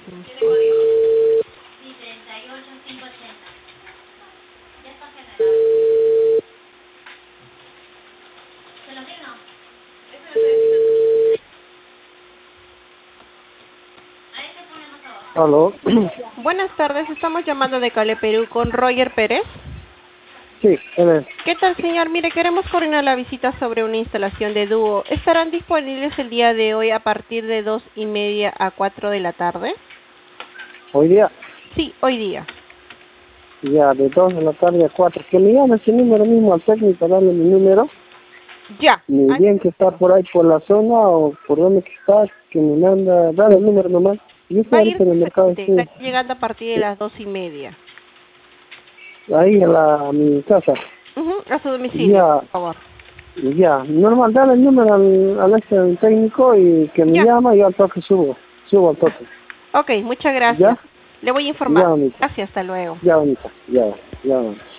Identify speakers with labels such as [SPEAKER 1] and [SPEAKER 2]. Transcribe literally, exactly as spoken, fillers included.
[SPEAKER 1] Aló.
[SPEAKER 2] Buenas tardes, estamos llamando de Cale, Perú con Roger Pérez.
[SPEAKER 1] Sí, él es.
[SPEAKER 2] ¿Qué tal, señor? Mire, queremos coordinar la visita sobre una instalación de dúo. ¿Estarán disponibles el día de hoy a partir de dos y media a cuatro de la tarde?
[SPEAKER 1] Hoy día,
[SPEAKER 2] Sí, hoy día.
[SPEAKER 1] ya de dos de la tarde a cuatro. Que me llame ese número mismo al técnico, darle mi número.
[SPEAKER 2] Ya.
[SPEAKER 1] Ni
[SPEAKER 2] Ah,
[SPEAKER 1] bien que está por ahí por la zona o por donde que está, que me manda, dale el número nomás. Yo estoy
[SPEAKER 2] Va a ir
[SPEAKER 1] ahorita en el mercado,
[SPEAKER 2] de-
[SPEAKER 1] sí.
[SPEAKER 2] está llegando a partir de las dos y media.
[SPEAKER 1] Ahí a, la, a mi casa.
[SPEAKER 2] Ujú, a su domicilio,
[SPEAKER 1] Ya,
[SPEAKER 2] por favor.
[SPEAKER 1] ya. Normal, dale el número al, al este al técnico y que me
[SPEAKER 2] Ya.
[SPEAKER 1] llama y yo al toque subo. Subo al toque.
[SPEAKER 2] Ok, muchas
[SPEAKER 1] ¿Ya?
[SPEAKER 2] gracias. Le voy a
[SPEAKER 1] Ya,
[SPEAKER 2] informar.
[SPEAKER 1] bonita.
[SPEAKER 2] Gracias, hasta luego.
[SPEAKER 1] Ya, bonita. Ya, ya.